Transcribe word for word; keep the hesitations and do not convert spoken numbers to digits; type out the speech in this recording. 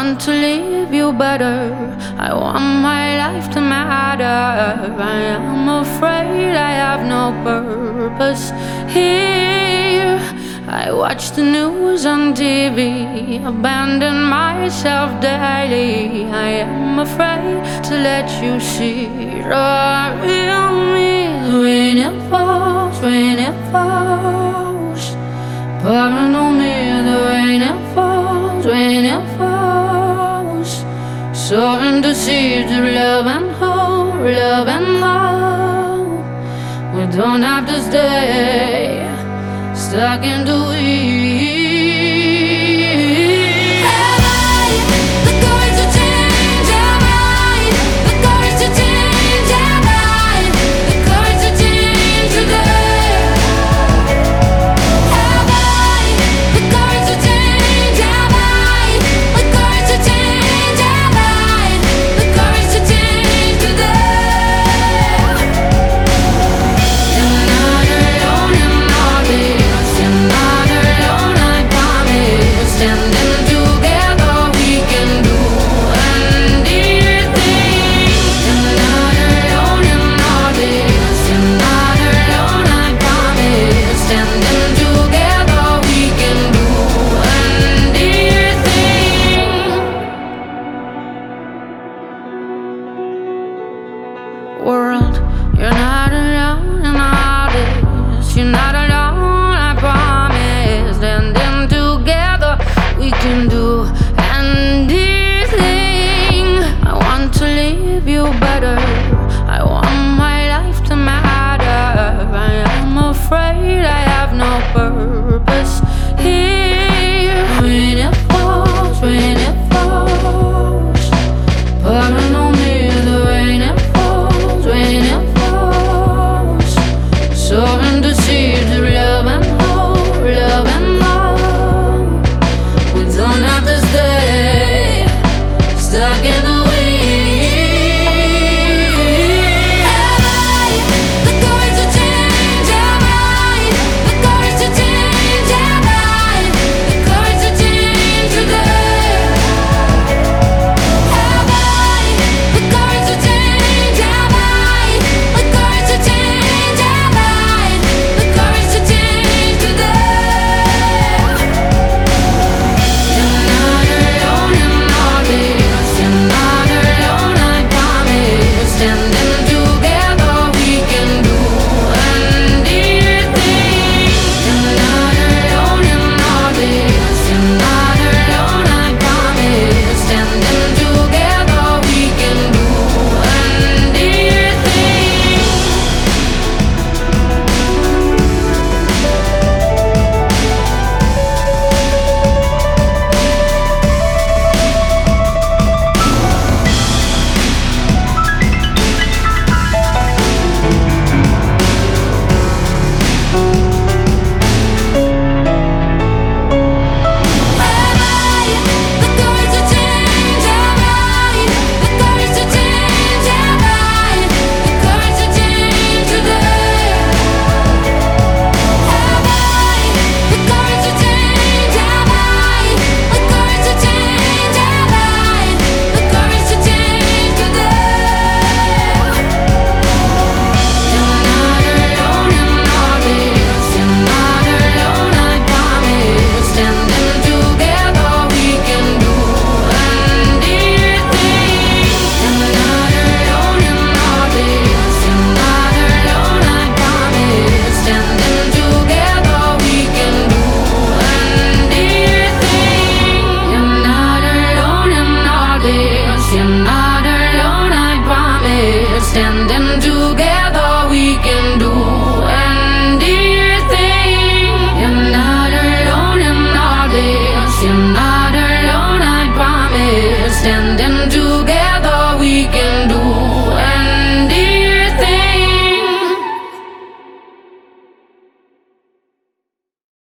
want to leave you better. I want my life to matter. I am afraid I have no purpose here. I watch the news on T V, abandon myself daily. I am afraid to let you see the real me. When it falls, when it falls, pouring on me. The rain it falls, when it falls, sowing the seeds of love and hope, love and hope. We don't have to stay stuck in the weeds. Have I the courage to change? Have I the courage to change? Have I the courage to change today? Have I the courage to change? Have I the courage to change? Have I the courage to change today? You're not alone in all this. You're not alone, I promise. Standing together, we can do anything. You're not alone in all this. You're not alone, I promise. Standing together, we can do anything. World, you're not alone in all this. You're not alone, I promise. Standing together, we can do anything. I want to leave you better. I want my life to matter. I am afraid I have no purpose here. When it falls, when it falls, pouring